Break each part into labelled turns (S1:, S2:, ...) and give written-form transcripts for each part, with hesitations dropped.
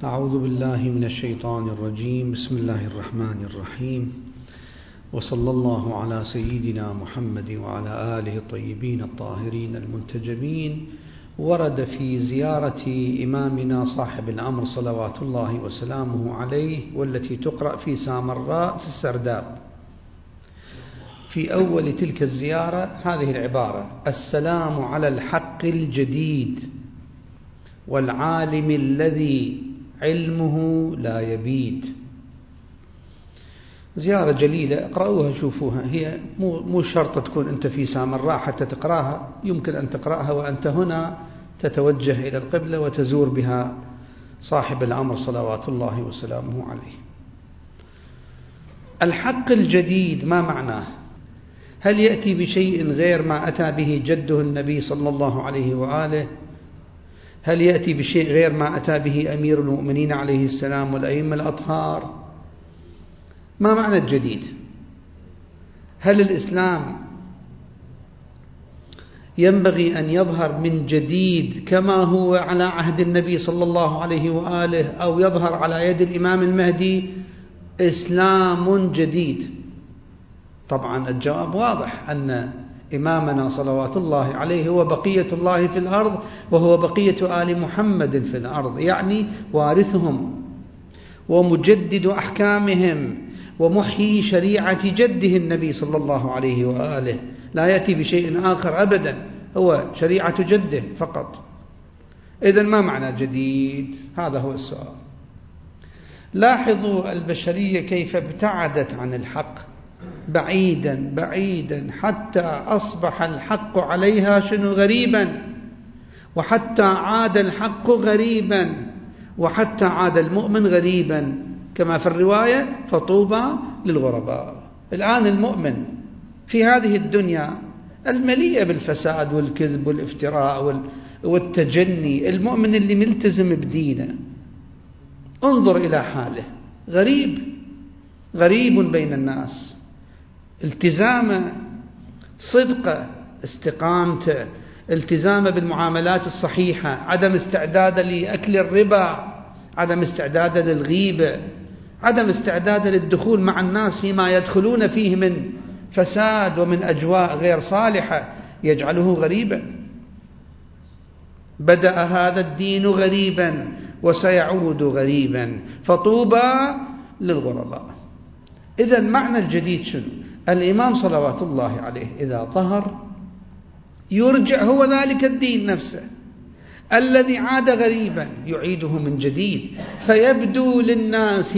S1: أعوذ بالله من الشيطان الرجيم. بسم الله الرحمن الرحيم، وصلى الله على سيدنا محمد وعلى آله الطيبين الطاهرين المنتجبين. ورد في زيارة إمامنا صاحب الأمر صلوات الله وسلامه عليه، والتي تقرأ في سامراء في السرداب، في أول تلك الزيارة هذه العبارة: السلام على الحق الجديد والعالم الذي علمه لا يبيد. زيارة جليلة، اقرأوها شوفوها. هي مو شرط تكون أنت في سامراء حتى تقرأها، يمكن أن تقرأها وأنت هنا تتوجه إلى القبلة وتزور بها صاحب الأمر صلوات الله وسلامه عليه. الحق الجديد ما معناه؟ هل يأتي بشيء غير ما أتى به جده النبي صلى الله عليه وآله؟ هل يأتي بشيء غير ما أتى به أمير المؤمنين عليه السلام والأئمة الأطهار؟ ما معنى الجديد؟ هل الإسلام ينبغي أن يظهر من جديد كما هو على عهد النبي صلى الله عليه وآله، أو يظهر على يد الإمام المهدي إسلام جديد؟ طبعا الجواب واضح، أن إمامنا صلوات الله عليه هو بقية الله في الأرض، وهو بقية آل محمد في الأرض، يعني وارثهم ومجدد أحكامهم ومحيي شريعة جده النبي صلى الله عليه وآله. لا يأتي بشيء آخر أبدا، هو شريعة جده فقط. إذن ما معنى جديد؟ هذا هو السؤال. لاحظوا البشرية كيف ابتعدت عن الحق بعيدا بعيدا، حتى أصبح الحق عليها غريبا، وحتى عاد الحق غريبا، وحتى عاد المؤمن غريبا، كما في الرواية: فطوبى للغرباء. الآن المؤمن في هذه الدنيا المليئة بالفساد والكذب والافتراء والتجني، المؤمن اللي ملتزم بدينه، انظر إلى حاله، غريب بين الناس. التزامه، صدقه، استقامته، التزامه بالمعاملات الصحيحة، عدم استعداده لأكل الربا، عدم استعداده للغيبة، عدم استعداده للدخول مع الناس فيما يدخلون فيه من فساد ومن أجواء غير صالحة، يجعله غريبا. بدأ هذا الدين غريبا وسيعود غريبا، فطوبى للغرباء. إذن معنى الجديد شنو؟ الإمام صلوات الله عليه إذا ظهر يرجع هو ذلك الدين نفسه الذي عاد غريبا، يعيده من جديد، فيبدو للناس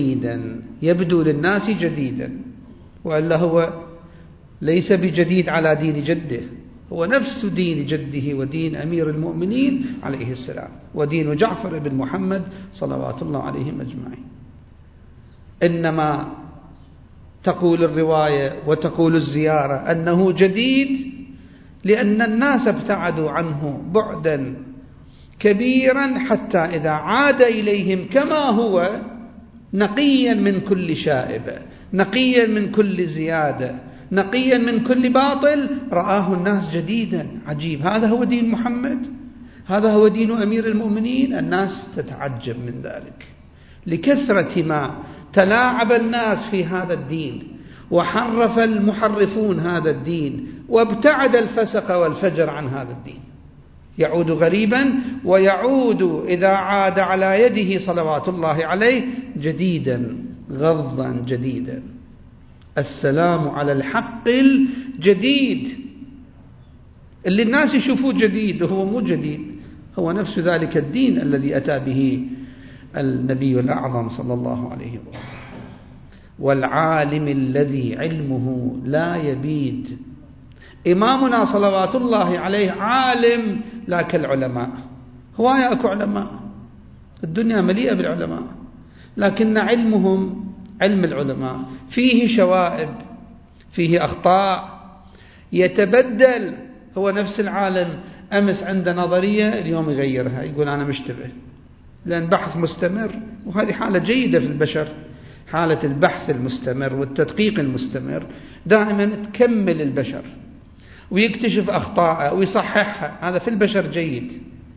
S1: جديدا، وإلا هو ليس بجديد على دين جده، هو نفس دين جده ودين أمير المؤمنين عليه السلام، ودين جعفر بن محمد صلوات الله عليهم أجمعين. إنما تقول الرواية وتقول الزيارة أنه جديد لأن الناس ابتعدوا عنه بعدا كبيرا، حتى إذا عاد إليهم كما هو نقيا من كل شائبة، نقيا من كل زيادة، نقيا من كل باطل، رآه الناس جديدا. عجيب، هذا هو دين محمد، هذا هو دين أمير المؤمنين. الناس تتعجب من ذلك لكثرة ما تلاعب الناس في هذا الدين، وحرف المحرفون هذا الدين، وابتعد الفسق والفجر عن هذا الدين. يعود غريبا، ويعود إذا عاد على يده صلوات الله عليه جديدا، غضا جديدا. السلام على الحق الجديد اللي الناس يشوفوه جديد، وهو مو جديد، هو نفس ذلك الدين الذي أتى به النبي الأعظم صلى الله عليه وسلم. والعالم الذي علمه لا يبيد. إمامنا صلوات الله عليه عالم لا كالعلماء. هواية أكو علماء، الدنيا مليئة بالعلماء، لكن علمهم علم العلماء فيه شوائب، فيه أخطاء، يتبدل. هو نفس العالم أمس عنده نظرية، اليوم يغيرها، يقول أنا مشتبه، لأن بحث مستمر. وهذه حالة جيدة في البشر، حالة البحث المستمر والتدقيق المستمر، دائما تكمل البشر ويكتشف أخطاءه ويصححها، هذا في البشر جيد.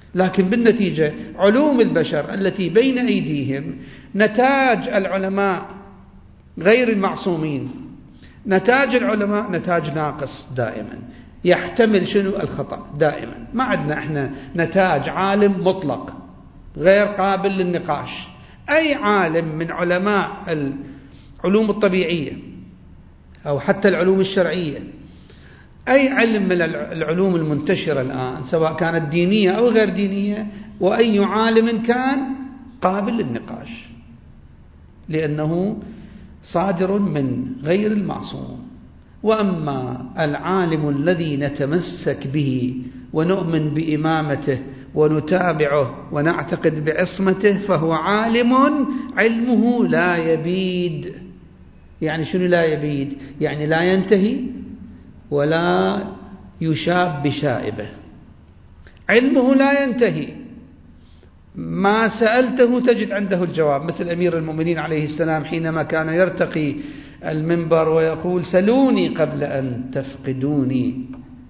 S1: لكن بالنتيجة علوم البشر التي بين أيديهم نتاج العلماء غير المعصومين، نتاج العلماء نتاج ناقص دائما، يحتمل شنو الخطأ دائما. ما عندنا احنا نتاج عالم مطلق غير قابل للنقاش. أي عالم من علماء العلوم الطبيعية أو حتى العلوم الشرعية، أي علم من العلوم المنتشرة الآن سواء كانت دينية أو غير دينية، وأي عالم كان قابل للنقاش، لأنه صادر من غير المعصوم. وأما العالم الذي نتمسك به ونؤمن بإمامته ونتابعه ونعتقد بعصمته فهو عالم علمه لا يبيد. يعني شنو لا يبيد؟ يعني لا ينتهي ولا يشاب بشائبة. علمه لا ينتهي، ما سألته تجد عنده الجواب، مثل أمير المؤمنين عليه السلام حينما كان يرتقي المنبر ويقول سلوني قبل أن تفقدوني،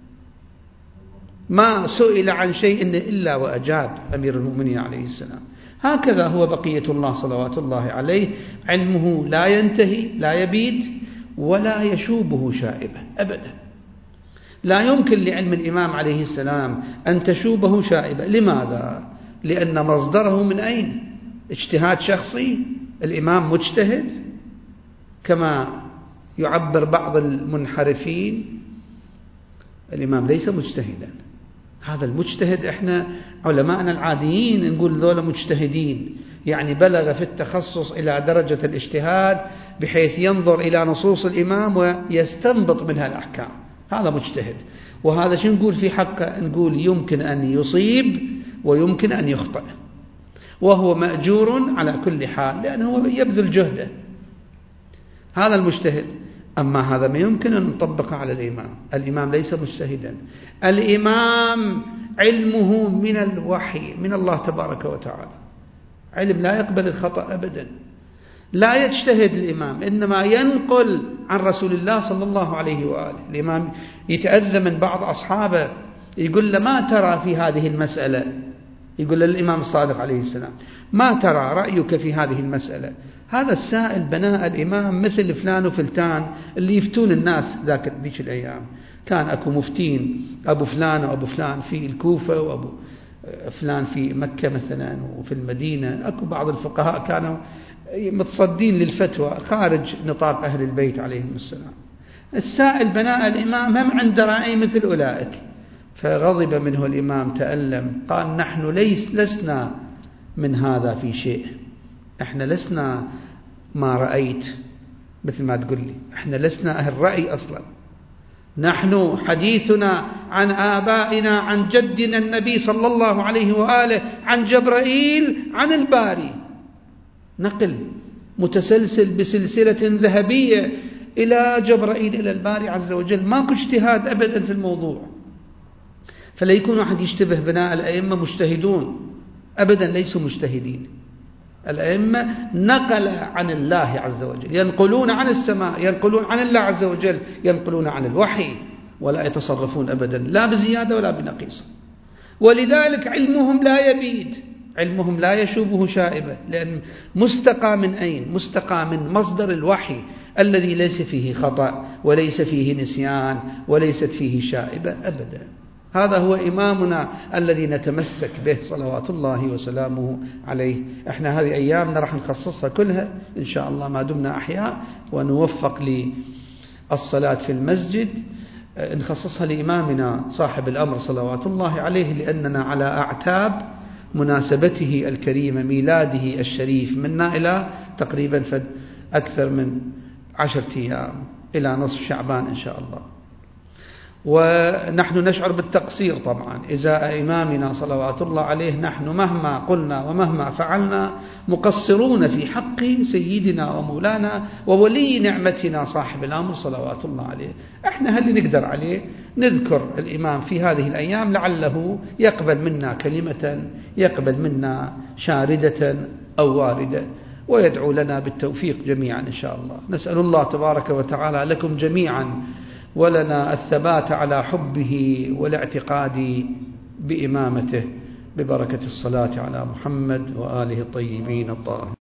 S1: ما سئل عن شيء إلا وأجاب أمير المؤمنين عليه السلام. هكذا هو بقية الله صلوات الله عليه، علمه لا ينتهي لا يبيد ولا يشوبه شائبة أبدا. لا يمكن لعلم الإمام عليه السلام أن تشوبه شائبة. لماذا؟ لأن مصدره من أين؟ اجتهاد شخصي. الإمام مجتهد كما يعبر بعض المنحرفين، الإمام ليس مجتهدا. هذا المجتهد احنا علماءنا العاديين نقول ذولا مجتهدين، يعني بلغ في التخصص إلى درجة الاجتهاد بحيث ينظر إلى نصوص الإمام ويستنبط منها الأحكام، هذا مجتهد. وهذا شو نقول في حقه؟ نقول يمكن أن يصيب ويمكن أن يخطئ، وهو مأجور على كل حال لأنه يبذل جهده، هذا المجتهد. أما هذا ما يمكن أن نطبقه على الإمام. الإمام ليس مجتهدا، الإمام علمه من الوحي من الله تبارك وتعالى، علم لا يقبل الخطأ أبدا. لا يجتهد الإمام، إنما ينقل عن رسول الله صلى الله عليه وآله. الإمام يتأذى من بعض أصحابه يقول له ما ترى في هذه المسألة، يقول للإمام الصادق عليه السلام ما ترى رأيك في هذه المسألة؟ هذا السائل بناء الإمام مثل فلان وفلتان اللي يفتون الناس ذيك الأيام. كان أكو مفتين أبو فلان وأبو فلان في الكوفة وأبو فلان في مكة مثلا وفي المدينة. أكو بعض الفقهاء كانوا متصدين للفتوى خارج نطاق أهل البيت عليهم السلام. السائل بناء الإمام هم عند رأي مثل أولئك، فغضب منه الإمام تألم، قال نحن لسنا من هذا في شيء، احنا لسنا ما رأيت مثل ما تقول لي، احنا لسنا أهل رأي أصلا، نحن حديثنا عن آبائنا عن جدنا النبي صلى الله عليه وآله عن جبرائيل عن الباري، نقل متسلسل بسلسلة ذهبية إلى جبرائيل إلى الباري عز وجل، ماكو اجتهاد أبدا في الموضوع. فلا يكون أحد يشتبه بناء الأئمة مجتهدون أبدا، ليسوا مجتهدين. الأئمة نقل عن الله عز وجل، ينقلون عن السماء، ينقلون عن الله عز وجل، ينقلون عن الوحي، ولا يتصرفون أبدا لا بزيادة ولا بنقيص. ولذلك علمهم لا يبيد، علمهم لا يشوبه شائبة، لأن مستقى من أين؟ مستقى من مصدر الوحي الذي ليس فيه خطأ وليس فيه نسيان وليست فيه شائبة أبدا. هذا هو إمامنا الذي نتمسك به صلوات الله وسلامه عليه. احنا هذه أيامنا راح نخصصها كلها إن شاء الله ما دمنا أحياء ونوفق للصلاة في المسجد، نخصصها لإمامنا صاحب الأمر صلوات الله عليه، لأننا على أعتاب مناسبته الكريمة ميلاده الشريف، منا إلى تقريبا أكثر من 10 أيام إلى نصف شعبان إن شاء الله. ونحن نشعر بالتقصير طبعا إزاء إمامنا صلوات الله عليه، نحن مهما قلنا ومهما فعلنا مقصرون في حق سيدنا ومولانا وولي نعمتنا صاحب الأمر صلوات الله عليه. احنا هل نقدر عليه نذكر الإمام في هذه الأيام لعله يقبل منا كلمة، يقبل منا شاردة أو واردة، ويدعو لنا بالتوفيق جميعا إن شاء الله. نسأل الله تبارك وتعالى لكم جميعا ولنا الثبات على حبه والاعتقاد بإمامته، ببركة الصلاة على محمد وآله الطيبين الطاهرين.